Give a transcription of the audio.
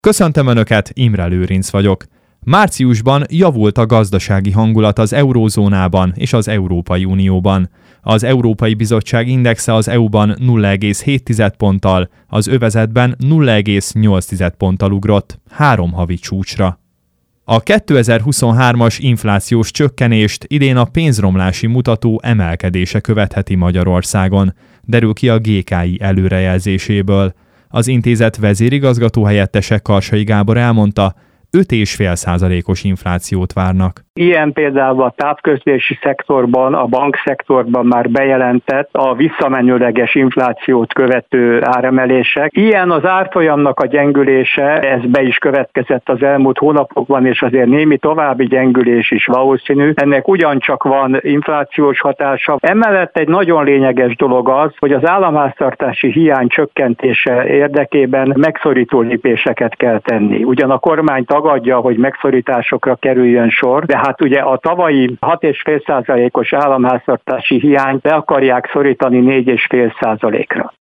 Köszöntöm Önöket, Imre Lőrinc vagyok. Márciusban javult a gazdasági hangulat az eurózónában és az Európai Unióban. Az Európai Bizottság indexe az EU-ban 0,7 ponttal, az övezetben 0,8 ponttal ugrott, 3 havi csúcsra. A 2023-as inflációs csökkenést idén a pénzromlási mutató emelkedése követheti Magyarországon, derül ki a GKI előrejelzéséből. Az intézet vezérigazgató helyettese Karsai Gábor elmondta, 5,5%-os inflációt várnak. Ilyen például a távközlési szektorban, a bankszektorban már bejelentett a visszamenőleges inflációt követő áremelések. Ilyen az árfolyamnak a gyengülése, ez be is következett az elmúlt hónapokban, és azért némi további gyengülés is valószínű. Ennek ugyancsak van inflációs hatása. Emellett egy nagyon lényeges dolog az, hogy az államháztartási hiány csökkentése érdekében megszorító lépéseket kell tenni. Ugyan a kormány tagadja, hogy megszorításokra kerüljön sor, de hát ugye a tavalyi 6,5%-os államháztartási hiányt be akarják szorítani 4,5%-ra.